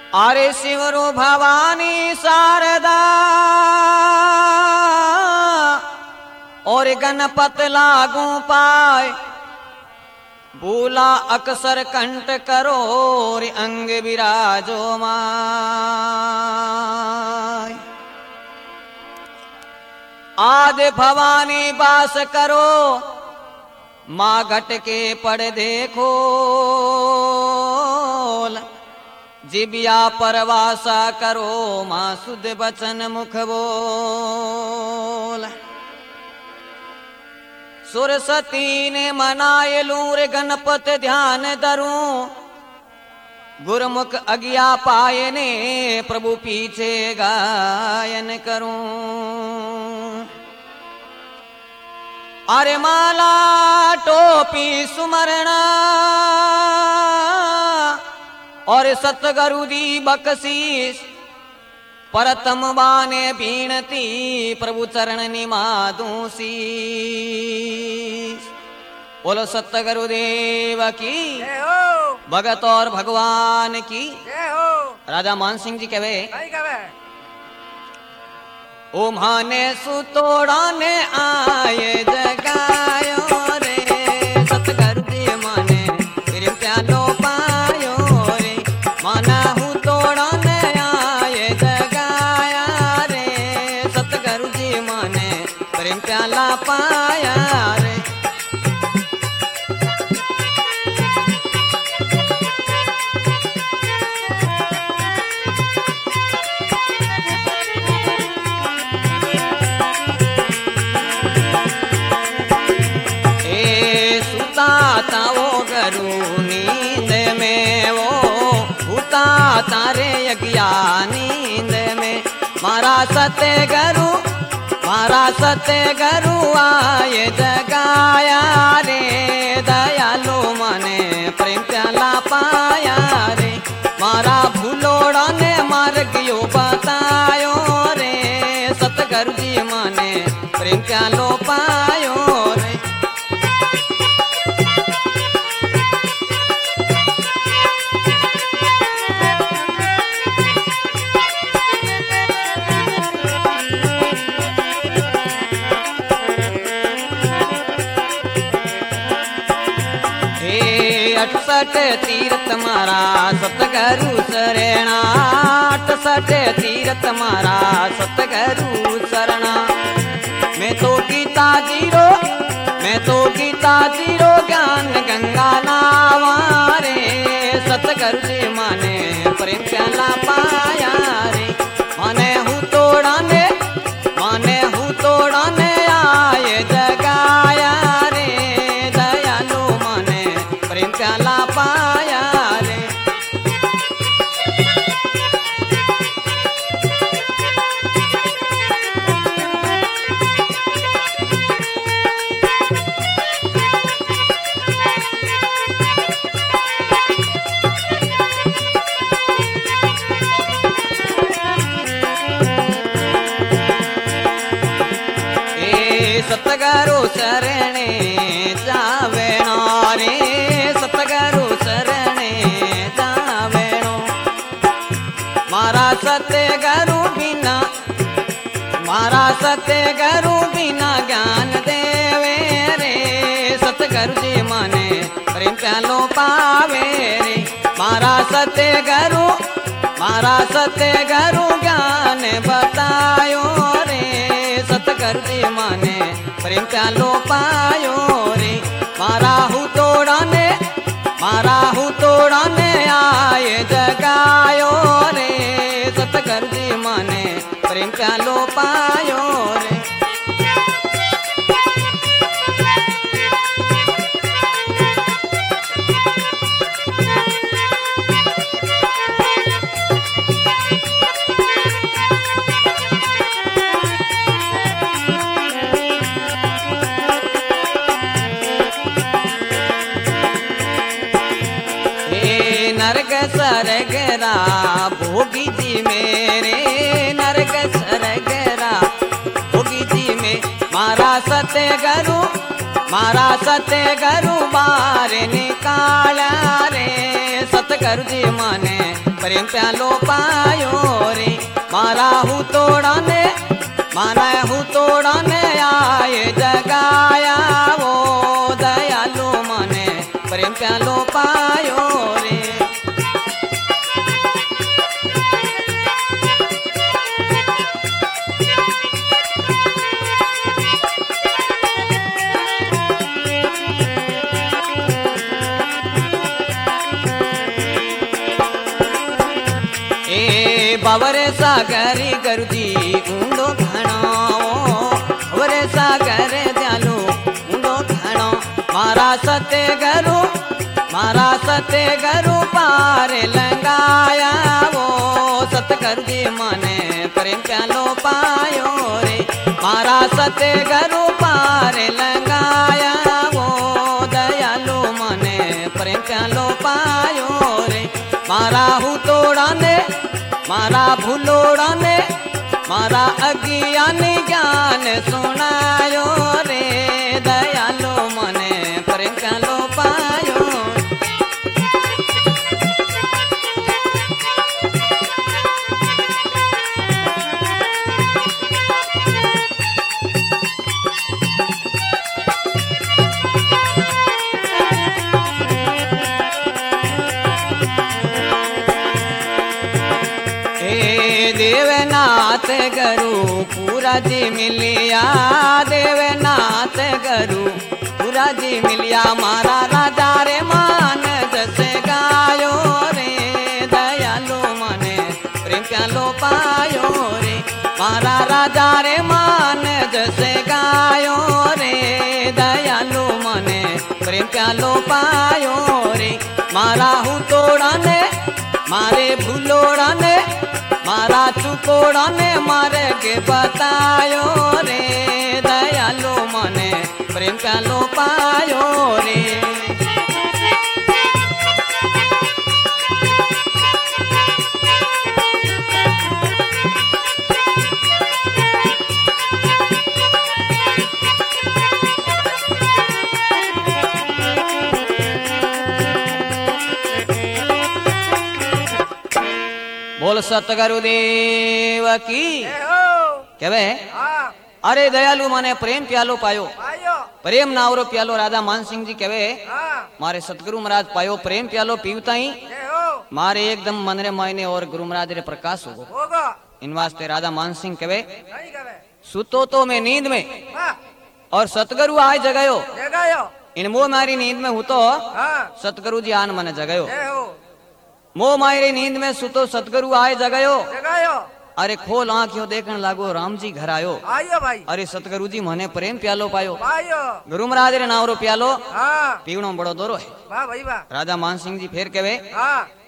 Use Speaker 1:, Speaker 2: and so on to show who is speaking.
Speaker 1: अरे शिवरो भवानी शारदा और गणपत लागू पाए, बोला अक्सर कंठ करो रे अंग विराजो माय। आदि भवानी वास करो, माँ घट के पड़ देखो, जिबिया परवासा करो, माँ सुध बचन मुख बोल। सुरसती ने मनाए लूर गणपत ध्यान धरूं, गुरमुख अज्ञा पाए ने प्रभु पीछे गायन करूं। अरे माला टोपी सुमरणा और सतगुरु दी बकसीस, परतम बाने बीणती प्रभु चरण निमादूं शीस। बोलो सतगुरु देव की
Speaker 2: जय हो,
Speaker 1: भगत और भगवान की
Speaker 2: जय हो।
Speaker 1: राजा मान सिंह जी कहे,
Speaker 2: नहीं कहे
Speaker 1: ओ माने सुतोड़ा ने आए जगायो रे, सतगुरु जी माने प्रेम प्यालो पायो रे। माना हूँ तोड़ा ने आए जगाया रे, सतगुरु जी माने प्रेम प्याला पाया रे। नींद में वो भूता तारे यज्ञा नींद में, मारा सतगुरु आए जगाया रे, दयालु मने प्रेम प्याला पाया रे। मारा भूलोड़ा ने मार्ग यो बतायो रे, सतगुरु जी मने प्रेम प्यालो पायो रे। अठसठ तीर्थ मारा सतगुरु शरणा, 68 तीर्थ मारा सतगुरु शरणा। मैं तो गीता जीरो ज्ञान गंगा नावारे, सतगुरु जी माने प्रेम प्याला पाया रे। माने हूँ तोड़ा ने आए जगाया रे, दयालु माने प्रेम प्याला पाया रे। सतगुरु शरणे जावेणो रे, सतगुरु शरणे जावेणो। मारा सतगुरु बिना ज्ञान देवे रे, सतगुरु जी माने प्रेम प्यालो पावे रे। मारा सतगुरु ज्ञान बतायो रे, सतगुरु जी माने प्रेम प्यालो पायो रे। मारा हूँ तोड़ा ने आए जगायो रे, सतगुरु जी माने प्रेम प्यालो पायो रे। नरक सरगरा भोगी जी मेरे, नरक सरगरा भोगी जी में। मारा सतगुरु बार निकाला रे, सतगुरु जी माने प्रेम प्यालो पायो रे मारा हूँ तोड़ने माना हूँ तोड़ने आए जगाया वो दयालु मने प्रेम प्यालो पायो रे। बावरे सागरी गरुजी ऊंडो घणो बावरे सागर दयालु ऊंडो घणो मारा सते गरु पारे लंगाया वो सतगुरु जी मने प्रेम प्यालो पायो रे मारा सते गरु पारे लंगाया वो दयालु मने प्रेम प्यालो पायो रे मारा हूँ तोड़ने मारा भूलोड़ा ने मारा अज्ञानी ज्ञान सुनायो रे दयालो मने प्रेम प्यालो पायो। देवनाथ गरु पूरा जी मिलिया देवनाथ गरु पूरा जी मिलिया मारा राजा रे मान जैसे गायो रे दयालु मने प्रेम प्यालो पायो रे मारा राजा रे मान जैसे गायो रे दयालु मने प्रेम प्यालो पायो रे मारा हूँ तोड़ने मारे भूलोड़ने मारा चुकोड़ा ने मारे के बतायो रे दयालु मने प्रेम प्यालो पायो रे। बोल सतगुरु देव की केवे अरे दयालु मने प्रेम प्यालो पायो प्रेम नावरो प्यालो राधा मान सिंह जी केवे मारे सतगुरु महाराज पायो प्रेम प्यालो पीवताई मारे एकदम मन रे मायने और गुरु महाराज रे प्रकाश होगो इन वास्ते राधा मान सिंह केवे सुतो तो मैं नींद में और सतगुरु आए जगायो इन मो मारी नींद में हूँ तो सतगुरु जी आन मने जगायो मो मायरी नींद में सुतो सतगुरु आए जगायो अरे खोल आंखियों देखने लागो राम जी घर आयो भाई अरे सतगुरु जी मने प्रेम प्यालो पायो गुरु महाराज रे नावरो प्यालो पीवणो बड़ो दोरो है राधा मान सिंह जी फेर केवे